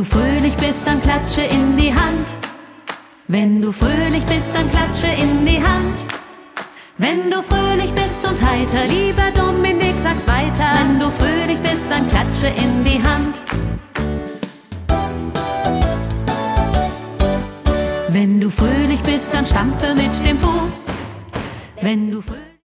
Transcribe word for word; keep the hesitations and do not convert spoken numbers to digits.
du fröhlich bist, dann klatsche in die Hand. Wenn du fröhlich bist, dann klatsche in die Hand. Wenn du fröhlich bist und heiter, lieber Dominik, sag's weiter. Wenn du fröhlich bist, dann klatsche in die Hand. Wenn du fröhlich bist, dann stampfe mit dem Fuß. Wenn du fröhlich